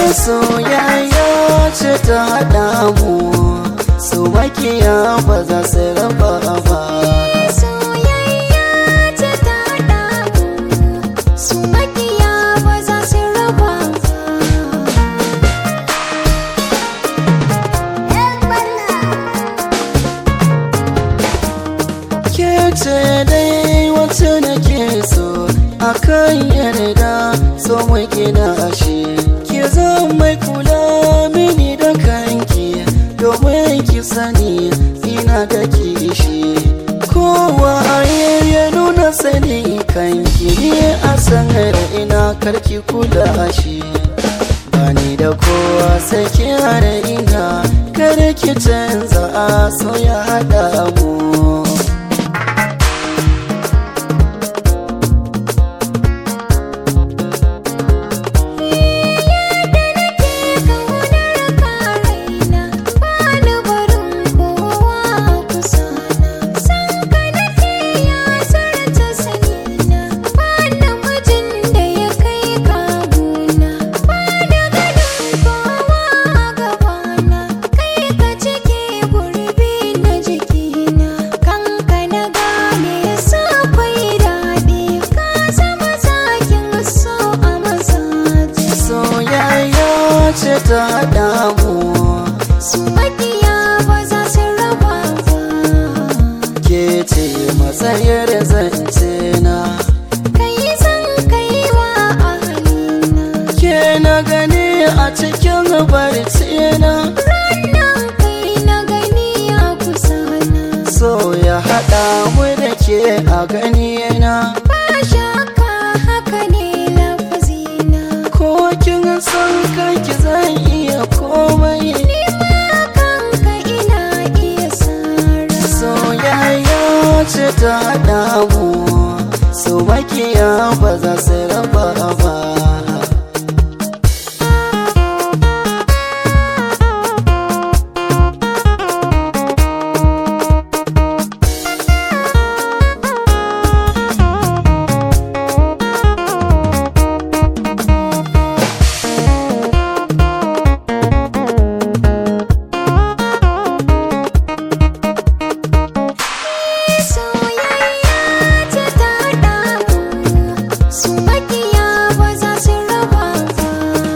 soyayya ce ta haɗa mu, su makiya ba za su raba ba. Soyayya ce ta haɗa mu, su makiya ba za su raba ba. Ke ce dai wacce nake so, akan yarda so mai gina ashe. Ki zan mai kula mini da kanki, domin ki sani ina da kishi. Kowa ya nuna sani kanki, ni a sanar ina karki kula shi. Bani da kowa sai ki hana ina, kar ki canza so ya haɗa mu. Ce ta haɗa mu, su makiya ba za su raba ba. ke ce matsayar zance na, Kai zan kai wa ahalina, ke na gani a cikin barci na. ranar kai na gani a kusa na. So ya haɗa mu da ke a gani na, Ba shakka haka ne lafazina, ko kin san kanki zan iya komai. ni ma kanka ina iya sara. Soyayya ce ta haɗa mu, su makiya ba za su raba ba. Soyayya ce ta haɗa mu, su makiya ba za su raba ba.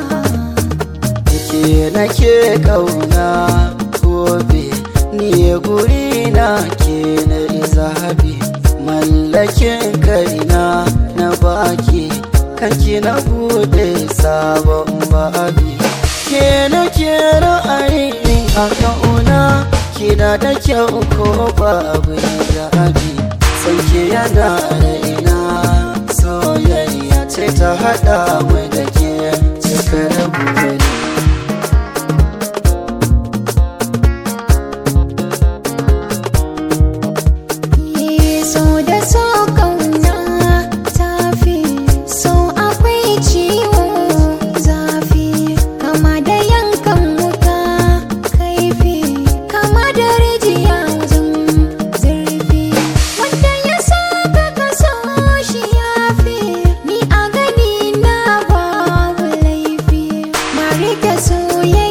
Ke nake kauna gobe, ni guri na ke na zahabi. Mallakin kaina na baki, kanki na bude sabon babi. Ke nake ra'ayi a kauna, kina da kyau ko babu zabi. Sanke yana raina, soyayya ce ta haɗa mu da ke cikar buri. So da so kauna tafi, so akwai ciwo zafi, kama da yankan wuta kaifi, kama da rijiya wajen zurfi. Wanda ya saka ka so shi yafi, ni a gani na babu laifi. Na rike soyayya